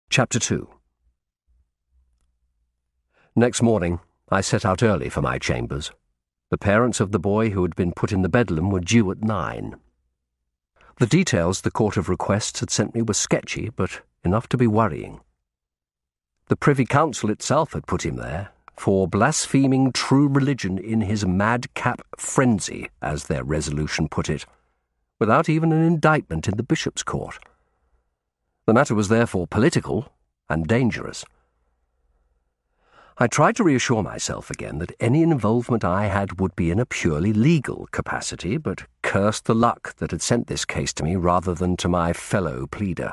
Chapter 2. Next morning, I set out early for my chambers. The parents of the boy who had been put in the bedlam were due at 9. The details the Court of Requests had sent me were sketchy, but enough to be worrying. The Privy Council itself had put him there for blaspheming true religion in his madcap frenzy, as their resolution put it, without even an indictment in the Bishop's Court. The matter was therefore political and dangerous. I tried to reassure myself again that any involvement I had would be in a purely legal capacity, but cursed the luck that had sent this case to me rather than to my fellow pleader.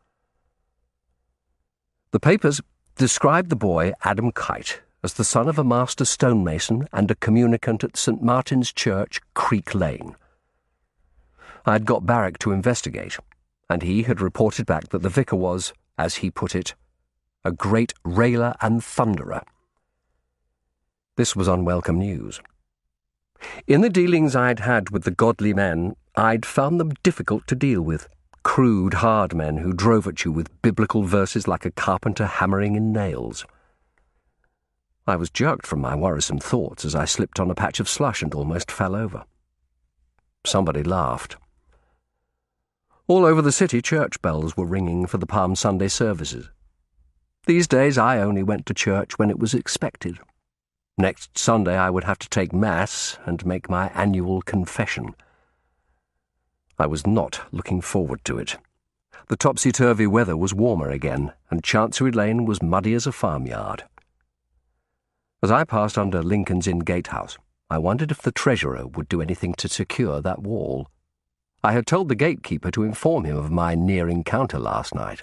The papers described the boy Adam Kite as the son of a master stonemason and a communicant at St. Martin's Church, Creek Lane. I had got Barrack to investigate, and he had reported back that the vicar was, as he put it, a great railer and thunderer. This was unwelcome news. In the dealings I'd had with the godly men, I'd found them difficult to deal with, crude, hard men who drove at you with biblical verses like a carpenter hammering in nails. I was jerked from my worrisome thoughts as I slipped on a patch of slush and almost fell over. Somebody laughed. All over the city, church bells were ringing for the Palm Sunday services. These days I only went to church when it was expected. Next Sunday I would have to take Mass and make my annual confession. I was not looking forward to it. The topsy-turvy weather was warmer again, and Chancery Lane was muddy as a farmyard. As I passed under Lincoln's Inn gatehouse, I wondered if the treasurer would do anything to secure that wall. I had told the gatekeeper to inform him of my near encounter last night.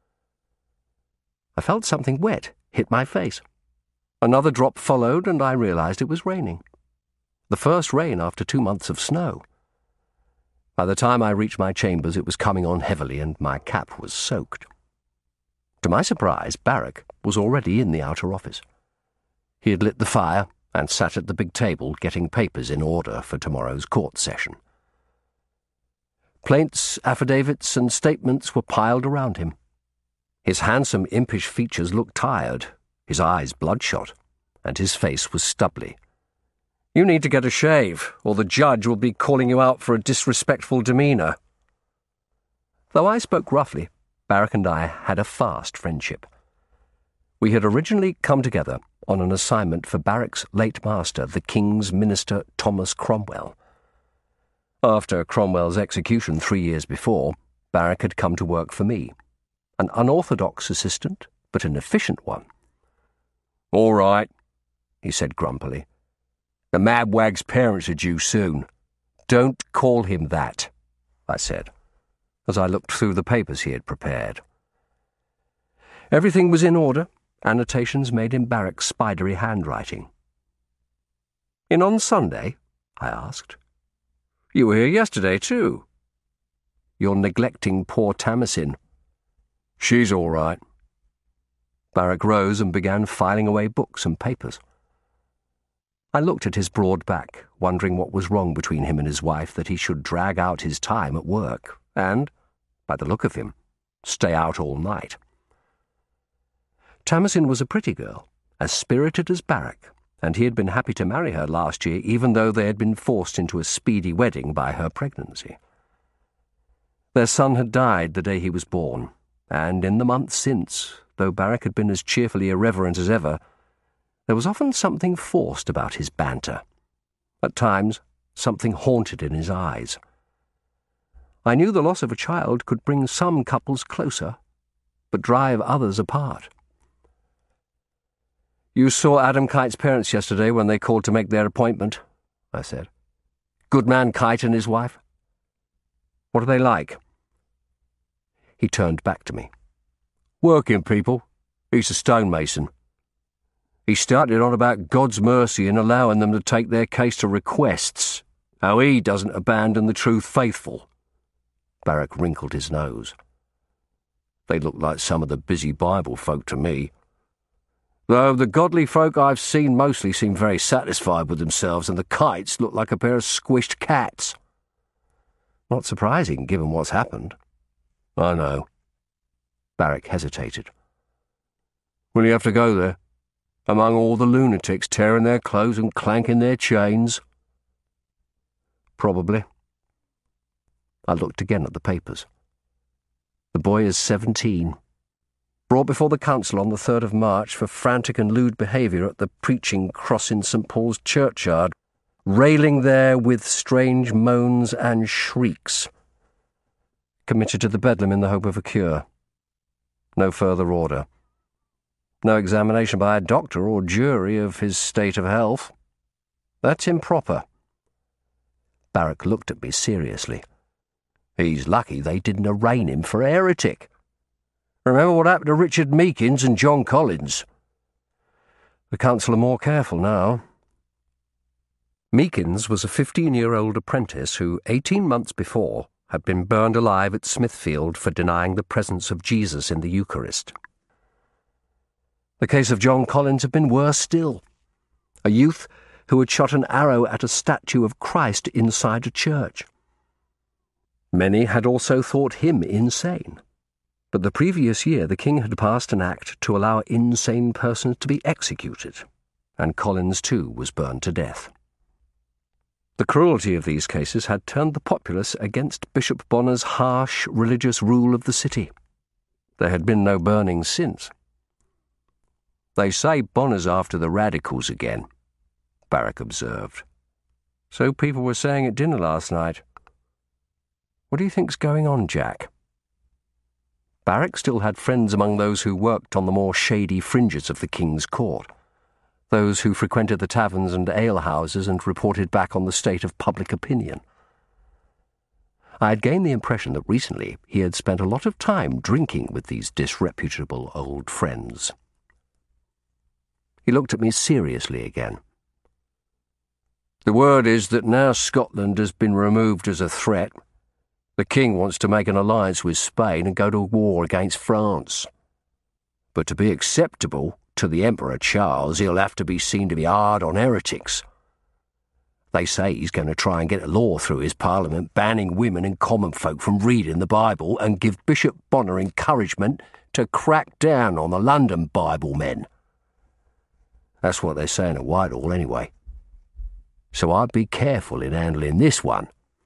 I felt something wet hit my face. Another drop followed, and I realized it was raining. The first rain after 2 months of snow. By the time I reached my chambers, it was coming on heavily, and my cap was soaked. To my surprise, Barrack was already in the outer office. He had lit the fire and sat at the big table getting papers in order for tomorrow's court session. Plaints, affidavits, and statements were piled around him. His handsome, impish features looked tired, his eyes bloodshot, and his face was stubbly. "You need to get a shave, or the judge will be calling you out for a disrespectful demeanour." Though I spoke roughly, Barrack and I had a fast friendship. We had originally come together on an assignment for Barrack's late master, the King's Minister Thomas Cromwell. After Cromwell's execution 3 years before, Barrack had come to work for me, an unorthodox assistant, but an efficient one. "All right," he said grumpily. "The madwag's parents are due soon." "Don't call him that," I said, as I looked through the papers he had prepared. Everything was in order, annotations made in Barrack's spidery handwriting. "In on Sunday?" I asked. "You were here yesterday, too." "You're neglecting poor Tamasin." "She's all right." Barrack rose and began filing away books and papers. I looked at his broad back, wondering what was wrong between him and his wife that he should drag out his time at work and, by the look of him, stay out all night. Tamasin was a pretty girl, as spirited as Barrack, and he had been happy to marry her last year even though they had been forced into a speedy wedding by her pregnancy. Their son had died the day he was born, and in the months since, though Barrack had been as cheerfully irreverent as ever, there was often something forced about his banter. At times, something haunted in his eyes. I knew the loss of a child could bring some couples closer, but drive others apart. "You saw Adam Kite's parents yesterday when they called to make their appointment," I said. "Goodman Kite and his wife? What are they like?" He turned back to me. "Working people. He's a stonemason. He started on about God's mercy in allowing them to take their case to requests, how he doesn't abandon the truth faithful." Barrack wrinkled his nose. "They look like some of the busy Bible folk to me. Though the godly folk I've seen mostly seem very satisfied with themselves, and the Kites look like a pair of squished cats." "Not surprising, given what's happened." "I know." Barrack hesitated. Will you have to go there, among all the lunatics tearing their clothes and clanking their chains? Probably. I looked again at the papers. The boy is 17. Brought before the council on the 3rd of March for frantic and lewd behaviour at the preaching cross in St. Paul's churchyard, railing there with strange moans and shrieks. Committed to the Bedlam in the hope of a cure. No further order. No examination by a doctor or jury of his state of health. That's improper. Barrack looked at me seriously. He's lucky they didn't arraign him for a heretic. Remember what happened to Richard Meekins and John Collins? The council are more careful now. Meekins was a 15-year-old apprentice who, 18 months before, had been burned alive at Smithfield for denying the presence of Jesus in the Eucharist. The case of John Collins had been worse still. A youth who had shot an arrow at a statue of Christ inside a church. Many had also thought him insane. But the previous year the king had passed an act to allow insane persons to be executed, and Collins too was burned to death. The cruelty of these cases had turned the populace against Bishop Bonner's harsh religious rule of the city. There had been no burnings since. They say Bonner's after the radicals again, Barrack observed. So people were saying at dinner last night. What do you think's going on, Jack? Barrack still had friends among those who worked on the more shady fringes of the King's Court, those who frequented the taverns and alehouses and reported back on the state of public opinion. I had gained the impression that recently he had spent a lot of time drinking with these disreputable old friends. He looked at me seriously again. The word is that now Scotland has been removed as a threat, the king wants to make an alliance with Spain and go to war against France. But to be acceptable to the Emperor Charles, he'll have to be seen to be hard on heretics. They say he's going to try and get a law through his parliament banning women and common folk from reading the Bible and give Bishop Bonner encouragement to crack down on the London Bible men. That's what they're saying at Whitehall anyway. So I'd be careful in handling this one.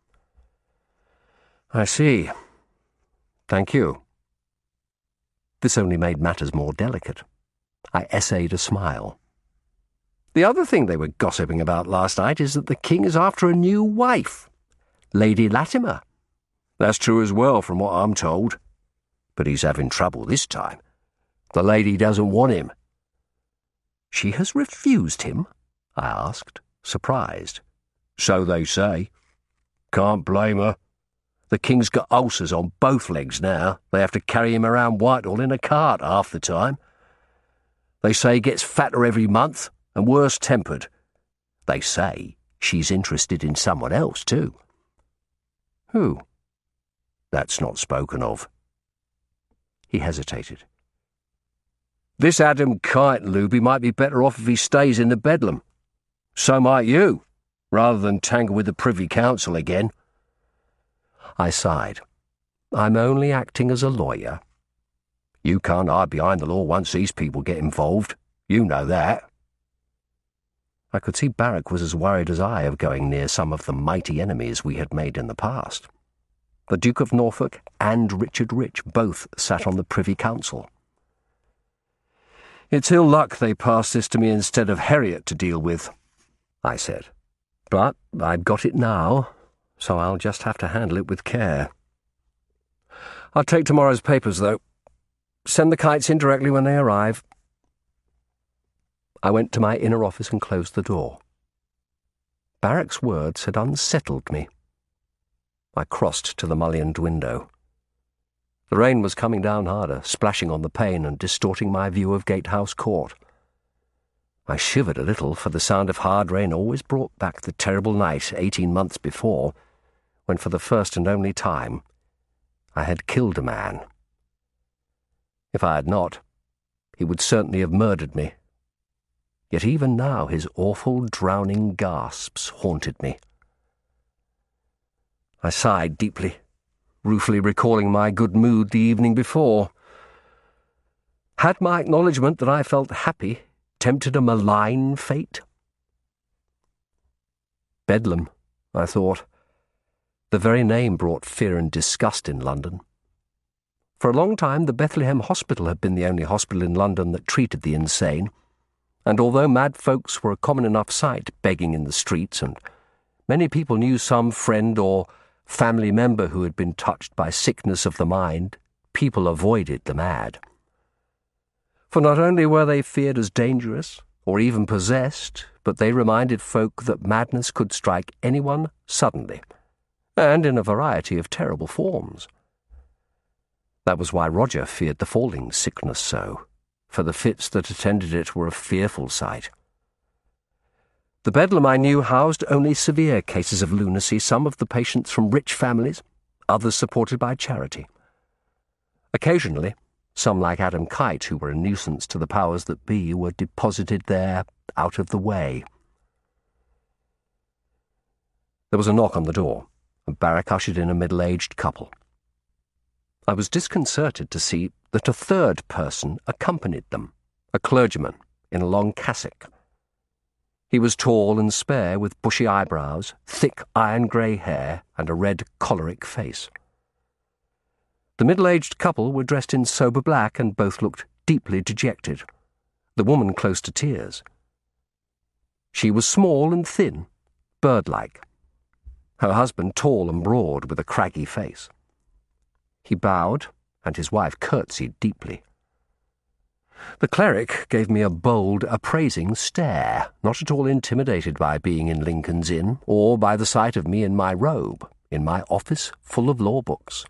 I see. Thank you. This only made matters more delicate. I essayed a smile. The other thing they were gossiping about last night is that the king is after a new wife, Lady Latimer. That's true as well, from what I'm told. But he's having trouble this time. The lady doesn't want him. She has refused him? I asked, surprised. So they say. Can't blame her. The king's got ulcers on both legs now. They have to carry him around Whitehall in a cart half the time. They say he gets fatter every month and worse-tempered. They say she's interested in someone else too. Who? That's not spoken of. He hesitated. This Adam Kite, Luby, might be better off if he stays in the Bedlam. So might you, rather than tangle with the Privy Council again. I sighed. I'm only acting as a lawyer. You can't hide behind the law once these people get involved. You know that. I could see Barrack was as worried as I of going near some of the mighty enemies we had made in the past. The Duke of Norfolk and Richard Rich both sat on the Privy Council. It's ill luck they passed this to me instead of Heriot to deal with, I said. But I've got it now, so I'll just have to handle it with care. I'll take tomorrow's papers, though. Send the kites in directly when they arrive. I went to my inner office and closed the door. Barrack's words had unsettled me. I crossed to the mullioned window. The rain was coming down harder, splashing on the pane and distorting my view of Gatehouse Court. I shivered a little, for the sound of hard rain always brought back the terrible night 18 months before, when for the first and only time I had killed a man. If I had not, he would certainly have murdered me. Yet even now his awful drowning gasps haunted me. I sighed deeply, ruefully recalling my good mood the evening before, Had my acknowledgement that I felt happy tempted a malign fate? Bedlam, I thought. The very name brought fear and disgust in London. For a long time, the Bethlehem Hospital had been the only hospital in London that treated the insane, and although mad folks were a common enough sight begging in the streets, and many people knew some friend or family member who had been touched by sickness of the mind, people avoided the mad. For not only were they feared as dangerous, or even possessed, but they reminded folk that madness could strike anyone suddenly, and in a variety of terrible forms. That was why Roger feared the falling sickness so, for the fits that attended it were a fearful sight. The Bedlam I knew housed only severe cases of lunacy, some of the patients from rich families, others supported by charity. Occasionally, some like Adam Kite, who were a nuisance to the powers that be, were deposited there out of the way. There was a knock on the door, and Barrack ushered in a middle-aged couple. I was disconcerted to see that a third person accompanied them, a clergyman in a long cassock. He was tall and spare, with bushy eyebrows, thick iron-grey hair, and a red choleric face. The middle-aged couple were dressed in sober black and both looked deeply dejected, the woman close to tears. She was small and thin, bird-like. Her husband tall and broad, with a craggy face. He bowed, and his wife curtsied deeply. The cleric gave me a bold, appraising stare, not at all intimidated by being in Lincoln's Inn, or by the sight of me in my robe, in my office full of law books.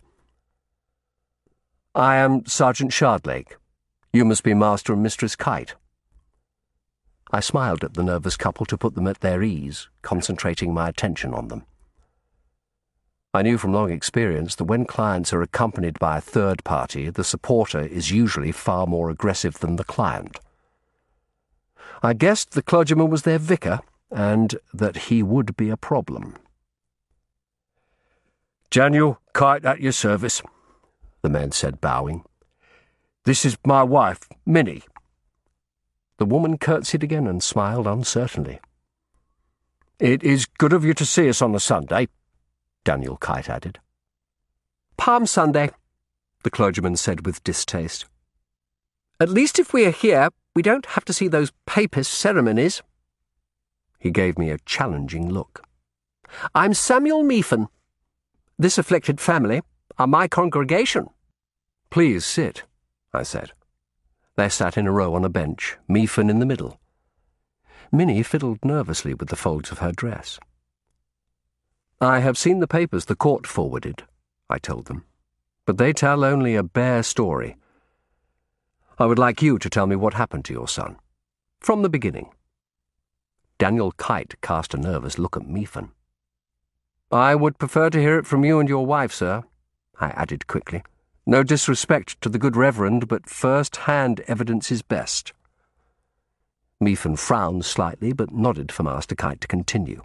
"I am Sergeant Shardlake. You must be Master and Mistress Kite." I smiled at the nervous couple to put them at their ease, concentrating my attention on them. I knew from long experience that when clients are accompanied by a third party, the supporter is usually far more aggressive than the client. I guessed the clergyman was their vicar, and that he would be a problem. "Daniel Kite at your service," the man said, bowing. "This is my wife, Minnie." The woman curtsied again and smiled uncertainly. "It is good of you to see us on a Sunday," Daniel Kite added. "Palm Sunday," the clergyman said with distaste. "At least if we are here, we don't have to see those papist ceremonies." He gave me a challenging look. "I'm Samuel Meefen. This afflicted family are my congregation." "Please sit," I said. They sat in a row on a bench, Meefen in the middle. Minnie fiddled nervously with the folds of her dress. "I have seen the papers the court forwarded," I told them, "but they tell only a bare story. I would like you to tell me what happened to your son, from the beginning." Daniel Kite cast a nervous look at Meefen. "I would prefer to hear it from you and your wife, sir," I added quickly. "No disrespect to the good Reverend, but first-hand evidence is best." Meefen frowned slightly, but nodded for Master Kite to continue.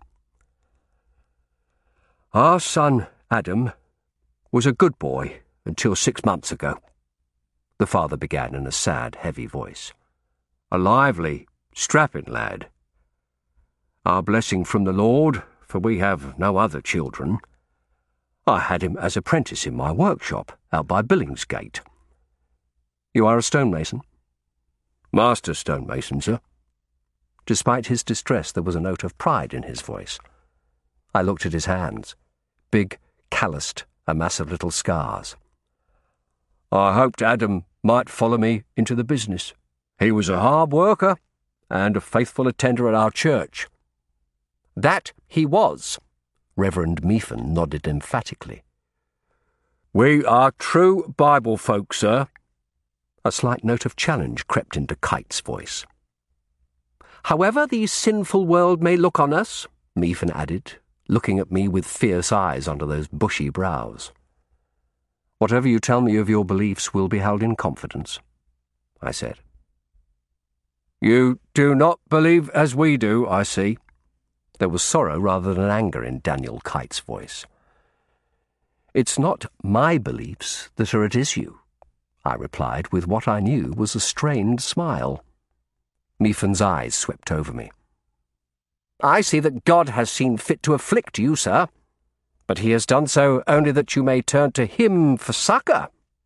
"Our son, Adam, was a good boy until 6 months ago," the father began in a sad, heavy voice. "A lively, strapping lad. Our blessing from the Lord, for we have no other children. I had him as apprentice in my workshop out by Billingsgate." "You are a stonemason?" "Master stonemason, sir." Despite his distress, there was a note of pride in his voice. I looked at his hands, big, calloused, a mass of little scars. "I hoped Adam might follow me into the business. He was a hard worker and a faithful attender at our church." "That he was," Reverend Meefen nodded emphatically. "We are true Bible folk, sir." A slight note of challenge crept into Kite's voice. "However the sinful world may look on us," Meefen added, looking at me with fierce eyes under those bushy brows. "Whatever you tell me of your beliefs will be held in confidence," I said. "You do not believe as we do, I see." There was sorrow rather than anger in Daniel Kite's voice. "It's not my beliefs that are at issue. I replied with what I knew was a strained smile. Meephan's eyes swept over me. I see that God has seen fit to afflict you, sir, but he has done so only that you may turn to him for succour.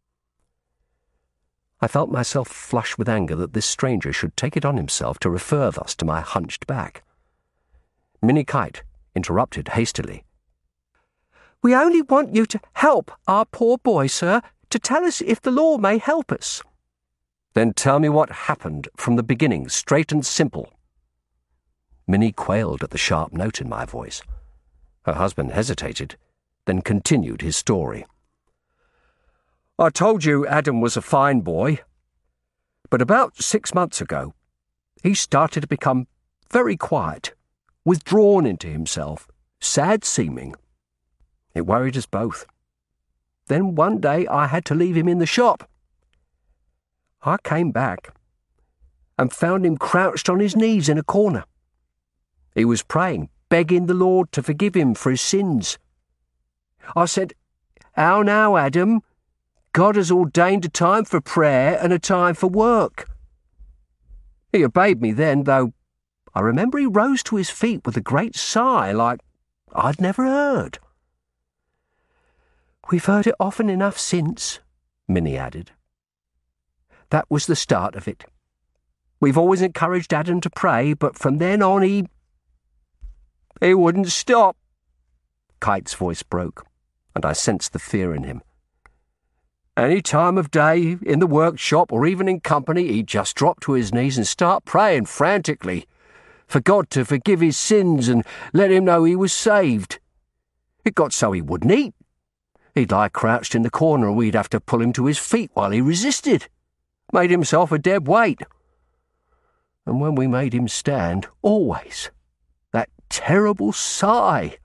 I felt myself flush with anger that this stranger should take it on himself to refer thus to my hunched back. Minnie Kite interrupted hastily. We only want you to help our poor boy, sir, to tell us if the law may help us. Then tell me what happened from the beginning, straight and simple. Minnie quailed at the sharp note in my voice. Her husband hesitated, then continued his story. I told you Adam was a fine boy, but about 6 months ago, he started to become very quiet, withdrawn into himself, sad-seeming. It worried us both. Then one day I had to leave him in the shop. I came back and found him crouched on his knees in a corner. He was praying, begging the Lord to forgive him for his sins. I said, How now, Adam? God has ordained a time for prayer and a time for work. He obeyed me then, though I remember he rose to his feet with a great sigh like I'd never heard. We've heard it often enough since, Minnie added. That was the start of it. We've always encouraged Adam to pray, but from then on he wouldn't stop. Kite's voice broke, and I sensed the fear in him. Any time of day, in the workshop or even in company, he'd just drop to his knees and start praying frantically for God to forgive his sins and let him know he was saved. It got so he wouldn't eat. He'd lie crouched in the corner and we'd have to pull him to his feet while he resisted. Made himself a dead weight. And when we made him stand, always that terrible sigh.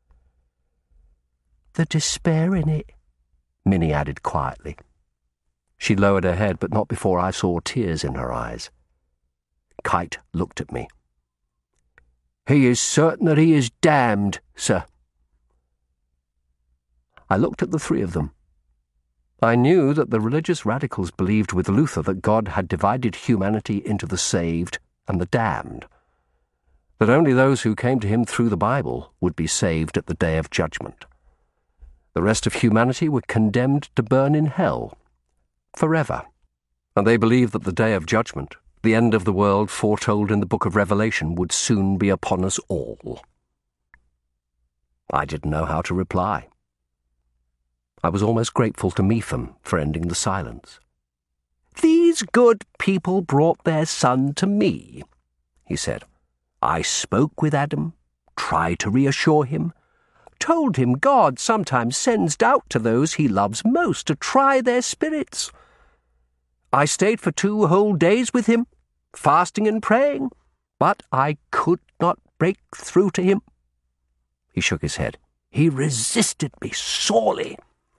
The despair in it, Minnie added quietly. She lowered her head, but not before I saw tears in her eyes. Kite looked at me. He is certain that he is damned, sir. I looked at the three of them. I knew that the religious radicals believed with Luther that God had divided humanity into the saved and the damned, that only those who came to him through the Bible would be saved at the day of judgment. The rest of humanity were condemned to burn in hell forever, and they believed that the day of judgment, the end of the world foretold in the book of Revelation, would soon be upon us all. I didn't know how to reply. I was almost grateful to Meepham for ending the silence. These good people brought their son to me, he said. I spoke with Adam, tried to reassure him, told him God sometimes sends doubt to those he loves most to try their spirits. I stayed for 2 whole days with him, fasting and praying, but I could not break through to him. He shook his head. He resisted me sorely.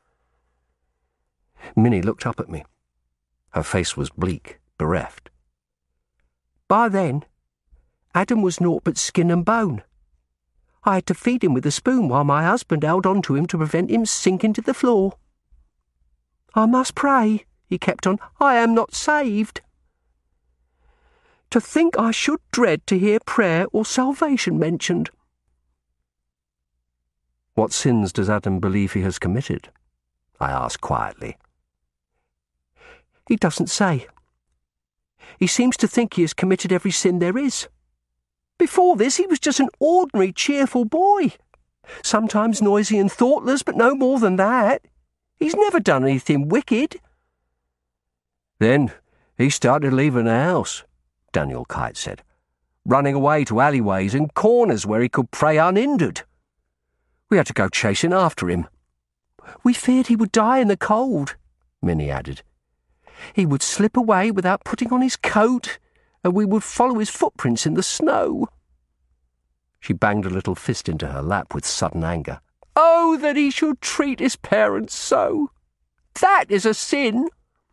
Minnie looked up at me. Her face was bleak, bereft. By then, Adam was naught but skin and bone. I had to feed him with a spoon while my husband held on to him to prevent him sinking to the floor. I must pray, he kept on. I am not saved. To think I should dread to hear prayer or salvation mentioned. What sins does Adam believe he has committed? I asked quietly. He doesn't say. He seems to think he has committed every sin there is. Before this, he was just an ordinary, cheerful boy. Sometimes noisy and thoughtless, but no more than that. He's never done anything wicked. Then he started leaving the house, Daniel Kite said, running away to alleyways and corners where he could pray unhindered. We had to go chasing after him. We feared he would die in the cold, Minnie added. He would slip away without putting on his coat, and we would follow his footprints in the snow. She banged a little fist into her lap with sudden anger. Oh, that he should treat his parents so! That is a sin!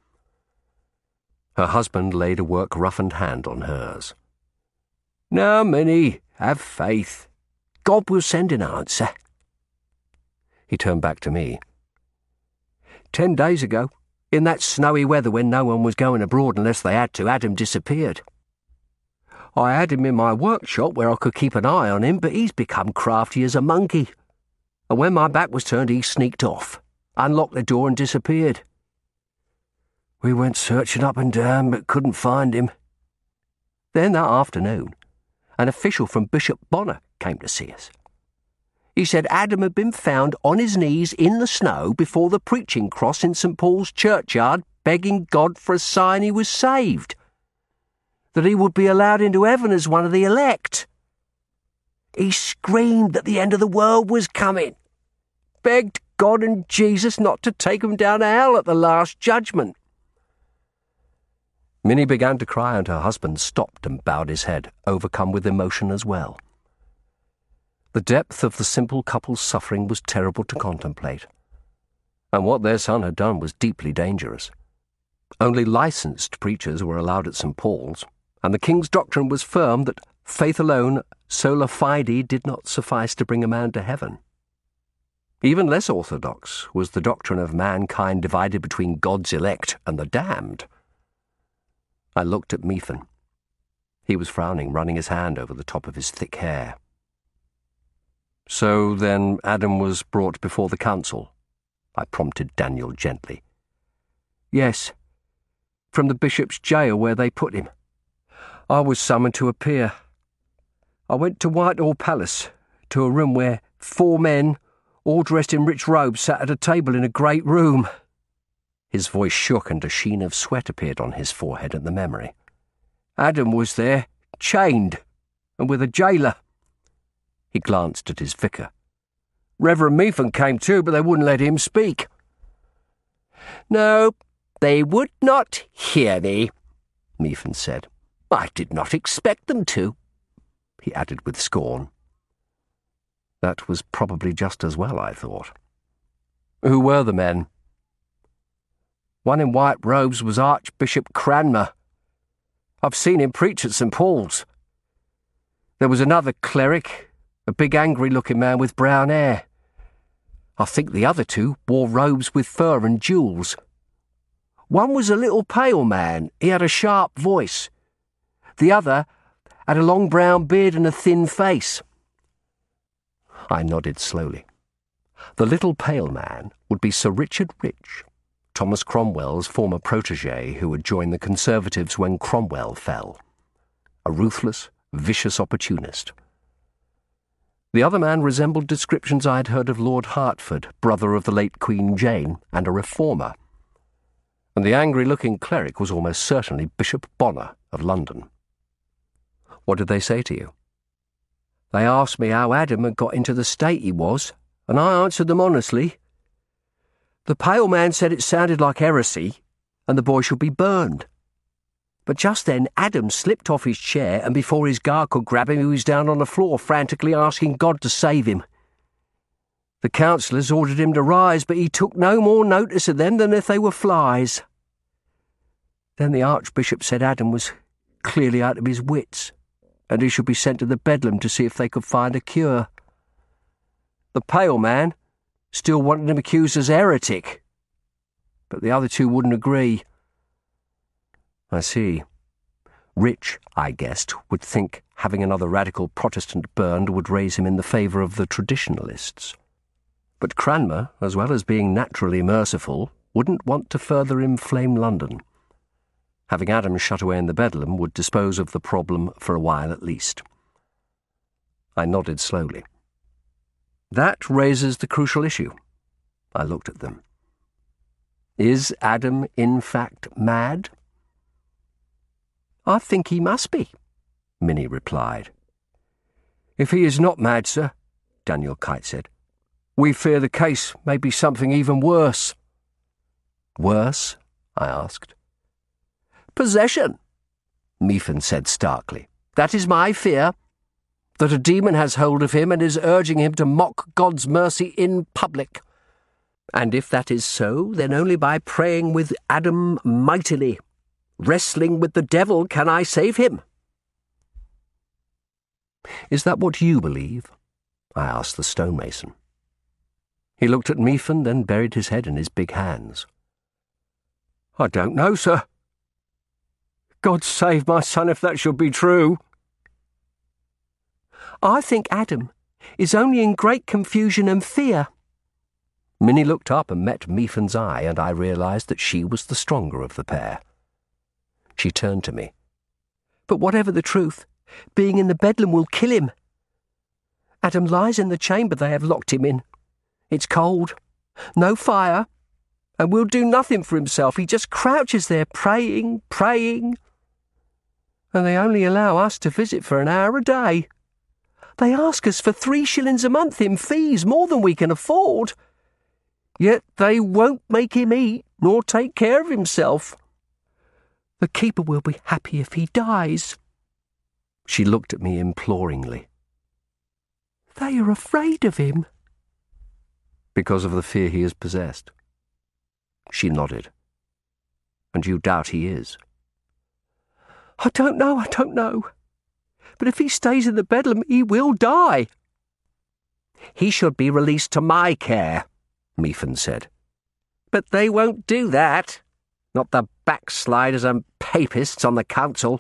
Her husband laid a work-roughened hand on hers. Now, Minnie, have faith. God will send an answer. He turned back to me. 10 days ago, In that snowy weather when no one was going abroad unless they had to, Adam disappeared. I had him in my workshop where I could keep an eye on him, but he's become crafty as a monkey. And when my back was turned, he sneaked off, unlocked the door and disappeared. We went searching up and down, but couldn't find him. Then that afternoon, an official from Bishop Bonner came to see us. He said Adam had been found on his knees in the snow before the preaching cross in St. Paul's churchyard, begging God for a sign he was saved, that he would be allowed into heaven as one of the elect. He screamed that the end of the world was coming, begged God and Jesus not to take him down to hell at the last judgment. Minnie began to cry, and her husband stopped and bowed his head, overcome with emotion as well. The depth of the simple couple's suffering was terrible to contemplate, and what their son had done was deeply dangerous. Only licensed preachers were allowed at St. Paul's, and the King's doctrine was firm that faith alone, sola fide, did not suffice to bring a man to heaven. Even less orthodox was the doctrine of mankind divided between God's elect and the damned. I looked at Mepham. He was frowning, running his hand over the top of his thick hair. So then Adam was brought before the council? I prompted Daniel gently. Yes, from the bishop's jail where they put him. I was summoned to appear. I went to Whitehall Palace, to a room where 4 men, all dressed in rich robes, sat at a table in a great room. His voice shook and a sheen of sweat appeared on his forehead at the memory. Adam was there, chained, and with a jailer. He glanced at his vicar. Reverend Mepham came too, but they wouldn't let him speak. No, they would not hear me, Mepham said. I did not expect them to, he added with scorn. That was probably just as well, I thought. Who were the men? One in white robes was Archbishop Cranmer. I've seen him preach at St. Paul's. There was another cleric, a big angry-looking man with brown hair. I think the other 2 wore robes with fur and jewels. One was a little pale man. He had a sharp voice. The other had a long brown beard and a thin face. I nodded slowly. The little pale man would be Sir Richard Rich, Thomas Cromwell's former protégé who had joined the Conservatives when Cromwell fell. A ruthless, vicious opportunist. The other man resembled descriptions I had heard of Lord Hertford, brother of the late Queen Jane, and a reformer. And the angry-looking cleric was almost certainly Bishop Bonner of London. What did they say to you? They asked me how Adam had got into the state he was, and I answered them honestly. The pale man said it sounded like heresy, and the boy should be burned. But just then Adam slipped off his chair, and before his guard could grab him, he was down on the floor, frantically asking God to save him. The councillors ordered him to rise, but he took no more notice of them than if they were flies. Then the Archbishop said Adam was clearly out of his wits, and he should be sent to the Bedlam to see if they could find a cure. The pale man still wanted him accused as heretic, but the other 2 wouldn't agree. I see. Rich, I guessed, would think having another radical Protestant burned would raise him in the favour of the traditionalists. But Cranmer, as well as being naturally merciful, wouldn't want to further inflame London. Having Adam shut away in the Bedlam would dispose of the problem for a while at least. I nodded slowly. That raises the crucial issue. I looked at them. Is Adam in fact mad? I think he must be, Minnie replied. If he is not mad, sir, Daniel Kite said, we fear the case may be something even worse. Worse? I asked. Possession, Mepham said starkly. That is my fear, that a demon has hold of him and is urging him to mock God's mercy in public. And if that is so, then only by praying with Adam mightily, wrestling with the devil, can I save him. Is that what you believe? I asked the stonemason. He looked at Mepham, then buried his head in his big hands. "I don't know, sir. God save my son if that should be true." "I think Adam is only in great confusion and fear." Minnie looked up and met Meephan's eye, and I realised that she was the stronger of the pair. She turned to me. "But whatever the truth, being in the bedlam will kill him. Adam lies in the chamber they have locked him in. It's cold, no fire, and will do nothing for himself. He just crouches there praying. And they only allow us to visit for an hour a day. They ask us for 3 shillings a month in fees, more than we can afford. Yet they won't make him eat nor take care of himself. The keeper will be happy if he dies." She looked at me imploringly. "They are afraid of him." "Because of the fear he is possessed?" She nodded. "And you doubt he is?" I don't know. But if he stays in the bedlam, he will die." "He should be released to my care," Meephan said. "But they won't do that. Not the backsliders and papists on the council."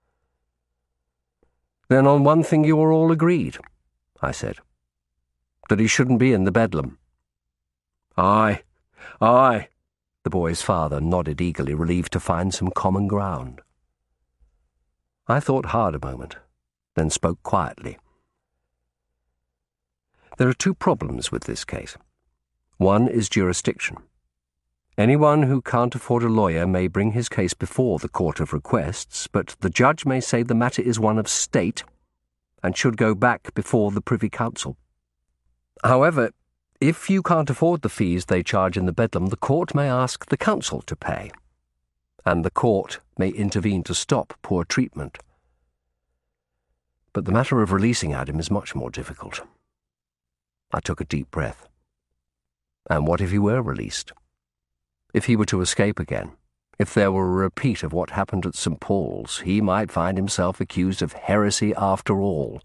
"Then on one thing you are all agreed," I said. "That he shouldn't be in the bedlam." Aye. The boy's father nodded eagerly, relieved to find some common ground. I thought hard a moment, then spoke quietly. "There are 2 problems with this case. One is jurisdiction. Anyone who can't afford a lawyer may bring his case before the Court of Requests, but the judge may say the matter is one of state and should go back before the Privy Council. However, if you can't afford the fees they charge in the bedlam, the court may ask the council to pay, and the court may intervene to stop poor treatment. But the matter of releasing Adam is much more difficult." I took a deep breath. And what if he were released? If he were to escape again, if there were a repeat of what happened at St. Paul's, he might find himself accused of heresy after all.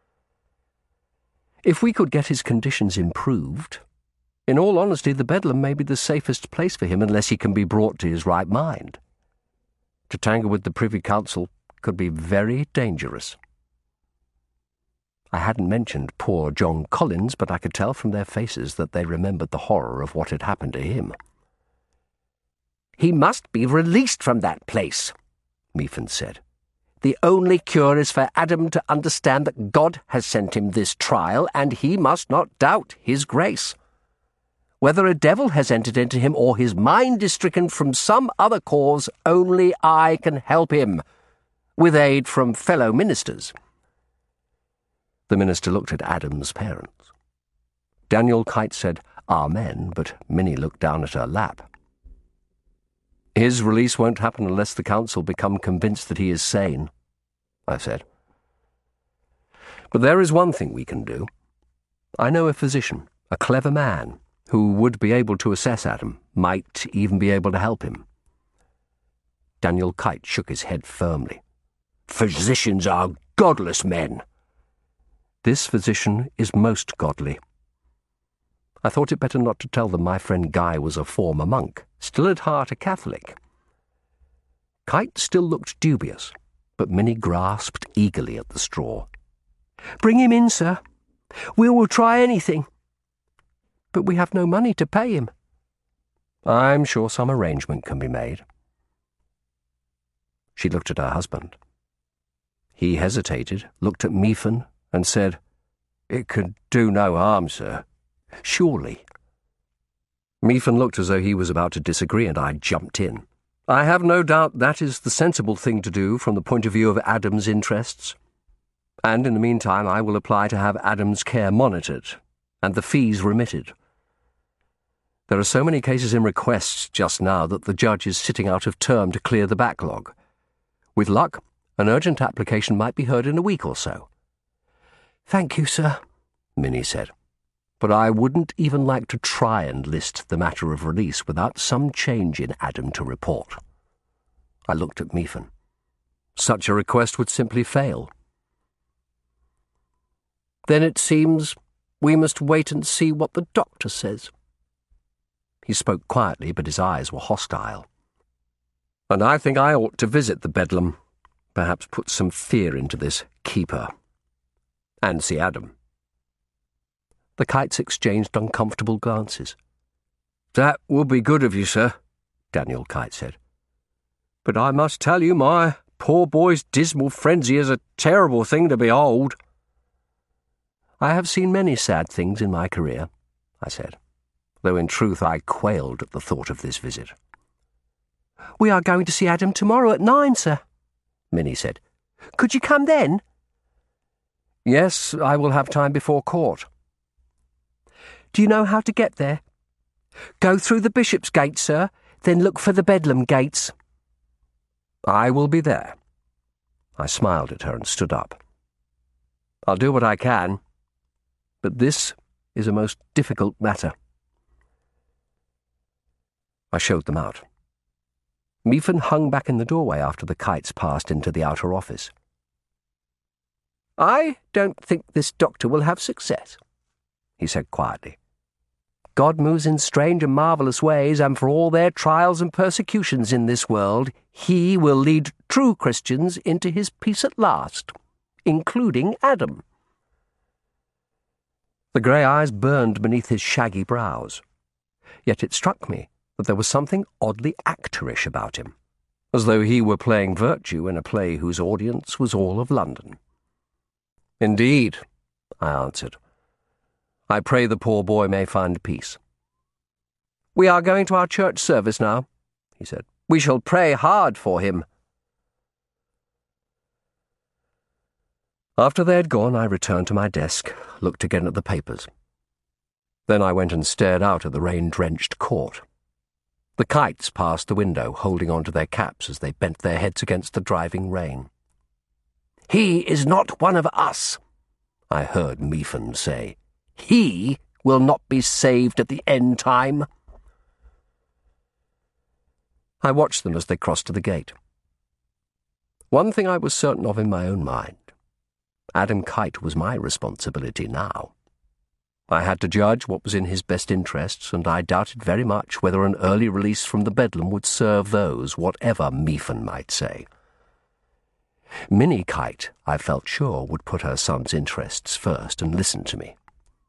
If we could get his conditions improved, in all honesty, the bedlam may be the safest place for him unless he can be brought to his right mind. To tangle with the Privy Council could be very dangerous. I hadn't mentioned poor John Collins, but I could tell from their faces that they remembered the horror of what had happened to him. "He must be released from that place," Meephan said. "The only cure is for Adam to understand that God has sent him this trial, and he must not doubt his grace. Whether a devil has entered into him or his mind is stricken from some other cause, only I can help him, with aid from fellow ministers." The minister looked at Adam's parents. Daniel Kite said, "Amen," but Minnie looked down at her lap. "His release won't happen unless the council become convinced that he is sane," I said. "But there is one thing we can do. I know a physician, a clever man, who would be able to assess Adam, might even be able to help him." Daniel Kite shook his head firmly. "Physicians are godless men." "This physician is most godly." I thought it better not to tell them my friend Guy was a former monk, still at heart a Catholic. Kite still looked dubious, but Minnie grasped eagerly at the straw. "Bring him in, sir. We will try anything. But we have no money to pay him." "I'm sure some arrangement can be made." She looked at her husband. He hesitated, looked at Meephan, and said, "It could do no harm, sir. Surely." Meephan looked as though he was about to disagree, and I jumped in. "I have no doubt that is the sensible thing to do from the point of view of Adam's interests. And in the meantime I will apply to have Adam's care monitored, and the fees remitted. There are so many cases in requests just now that the judge is sitting out of term to clear the backlog. With luck, an urgent application might be heard in a week or so." "Thank you, sir," Minnie said. "But I wouldn't even like to try and list the matter of release without some change in Adam to report." I looked at Meephan. Such a request would simply fail. "Then it seems we must wait and see what the doctor says." He spoke quietly, but his eyes were hostile. And I think I ought to visit the Bedlam, perhaps put some fear into this keeper. And see Adam. The Kites exchanged uncomfortable glances. "That would be good of you, sir," Daniel Kite said. "But I must tell you, my poor boy's dismal frenzy is a terrible thing to behold." "I have seen many sad things in my career," I said, though in truth I quailed at the thought of this visit. "We are going to see Adam tomorrow at 9, sir," Minnie said. "Could you come then?" "Yes, I will have time before court." "Do you know how to get there?" "Go through the Bishop's Gate, sir, then look for the Bedlam gates." "I will be there." I smiled at her and stood up. "I'll do what I can, but this is a most difficult matter." I showed them out. Meefen hung back in the doorway after the Kites passed into the outer office. "I don't think this doctor will have success," he said quietly. "God moves in strange and marvellous ways, and for all their trials and persecutions in this world, he will lead true Christians into his peace at last, including Adam." The grey eyes burned beneath his shaggy brows. Yet it struck me that there was something oddly actorish about him, as though he were playing virtue in a play whose audience was all of London. "Indeed," I answered. "I pray the poor boy may find peace." "We are going to our church service now," he said. "We shall pray hard for him." After they had gone, I returned to my desk, looked again at the papers. Then I went and stared out at the rain-drenched court. The Kites passed the window, holding on to their caps as they bent their heads against the driving rain. "He is not one of us," I heard Meefen say. "He will not be saved at the end time." I watched them as they crossed to the gate. One thing I was certain of in my own mind. Adam Kite was my responsibility now. I had to judge what was in his best interests, and I doubted very much whether an early release from the Bedlam would serve those, whatever Meefen might say. Minnie Kite, I felt sure, would put her son's interests first and listen to me.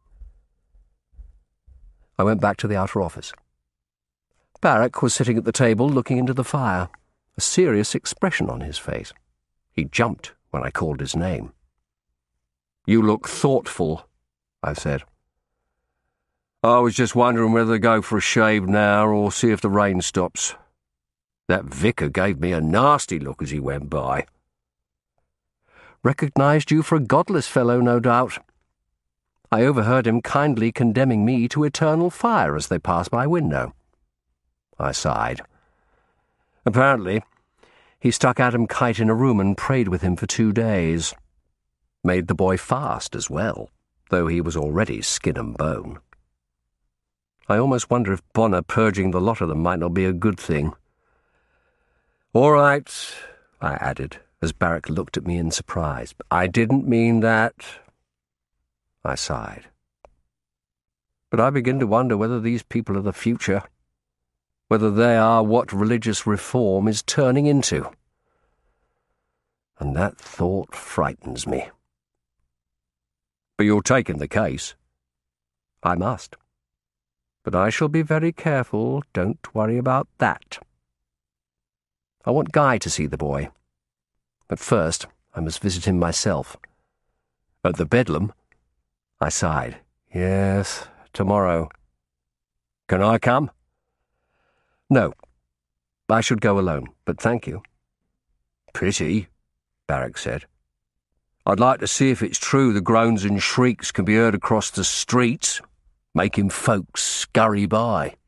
I went back to the outer office. Barrack was sitting at the table looking into the fire, a serious expression on his face. He jumped when I called his name. "You look thoughtful," I said. "I was just wondering whether to go for a shave now or see if the rain stops. That vicar gave me a nasty look as he went by." "Recognised you for a godless fellow, no doubt. I overheard him kindly condemning me to eternal fire as they passed my window." I sighed. "Apparently, he stuck Adam Kite in a room and prayed with him for 2 days. Made the boy fast as well, though he was already skin and bone. I almost wonder if Bonner purging the lot of them might not be a good thing." "All right," I added, as Barrack looked at me in surprise. "I didn't mean that." I sighed. "But I begin to wonder whether these people are the future, whether they are what religious reform is turning into. And that thought frightens me." "But you're taking the case?" "I must. But I shall be very careful. Don't worry about that. I want Guy to see the boy. But first, I must visit him myself." "At the Bedlam?" I sighed. "Yes, tomorrow." "Can I come?" "No. I should go alone, but thank you." "Pity," Barrack said. "I'd like to see if it's true the groans and shrieks can be heard across the streets, making folks scurry by."